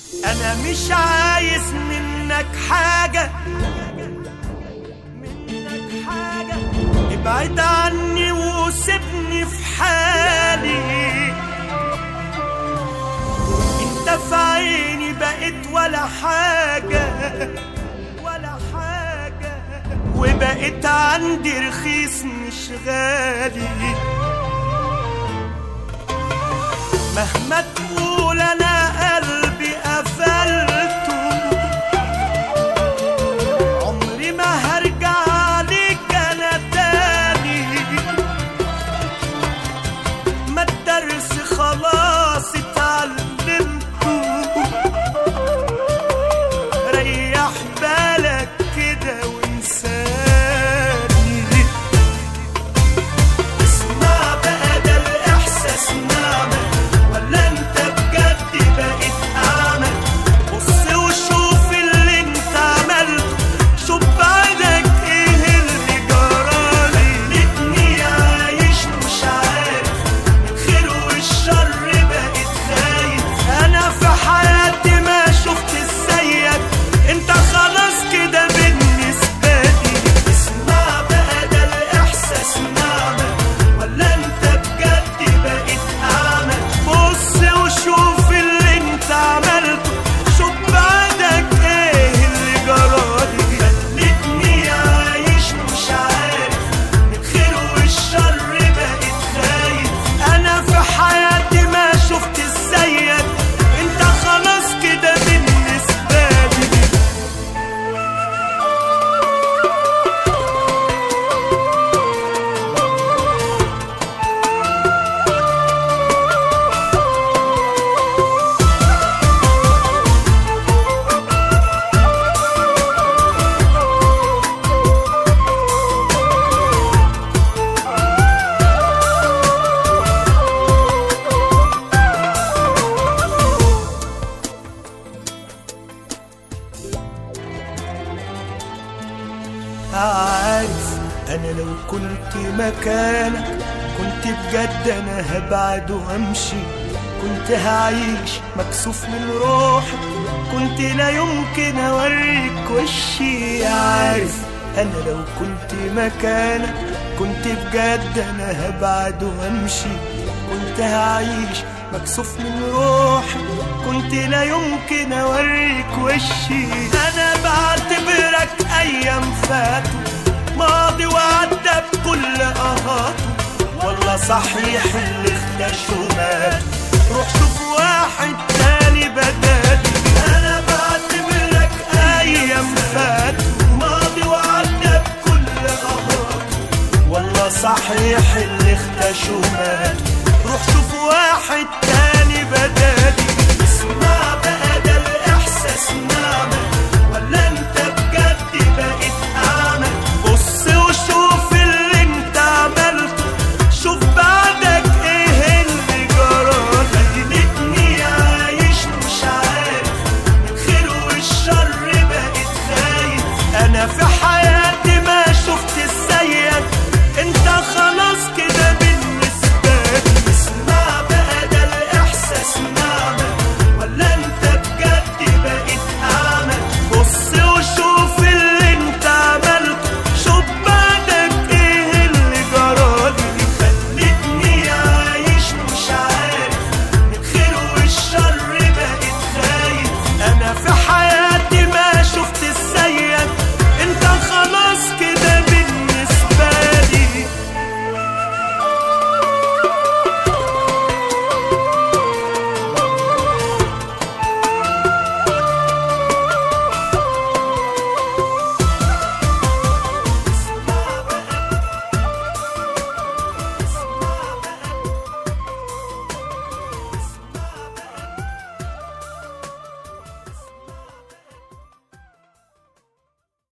انا مش عايز منك حاجة، ابعد عني وسيبني في حالي. انت في عيني بقيت ولا حاجة، وبقيت عندي رخيص مش غالي. مهما تقول انا قلبي قفلته، عمري ما هرجع ليك انا تاني. ما الدرس خلاص اتعلمته، ريح بالك كده وانساني. اسمع بقى ده الاحساس نعمة ولا انت بجد بقيت اعمى؟ بص وشوف اللي انت عملته، شوف بعدك ايه اللي جرالي. خلتني عايش مش عارف الخير والشر، بقيت خايف. انا في حياتي ما شفت زيك، انت خلاص كده بالنسبة لي. اسمع بقى ده الاحساس نعمة ولا انت بجد بقيت اعمى؟ بص وشوف اللي انت عملته، شوف بعدك ايه اللي جرالي. خلتني عايش مش عارف الخير والشر، بقيت خايف. انا في حياتي ما شفت زيك، انت خلاص كده بالنسبة لي. عارف انا لو كنت مكانك كنت بجد انا هبعد وامشي. كنت هعيش مكسوف من روحي، كنت لا يمكن اوريك وشي. عارف انا لو كنت مكانك كنت بجد انا هبعد وامشي. كنت هعيش مكسوف من روحي، كنت لا يمكن اوريك وشي. انا بعتبرك ايام فاتوا ماضي وعدى بكل اهاته. والله صحيح اللي اختشوا مات، روح شوف واحد تاني بدالي. انا بعتبرك ايام فاتوا ماضي وعدى بكل اهاته. والله صحيح اللي اختشوا مات، روح شوف واحد تاني بدالي. اسمع بقى ده الاحساس نعمة ولا انت بجد بقيت اعمى؟ بص وشوف اللي انت عملته، شوف بعدك ايه اللي جرالي. خلتني عايش مش عارف الخير والشر، بقيت خايف. انا في حياتي ما شفت زيك، انت خلاص كده بالنسبة لي. اسمع بقى ده الاحساس نعمة ولا انت بجد بقيت اعمى؟ بص وشوف اللي انت عملته، شوف بعدك ايه اللي جرالي. خلتني عايش مش عارف الخير والشر، بقيت خايف. انا في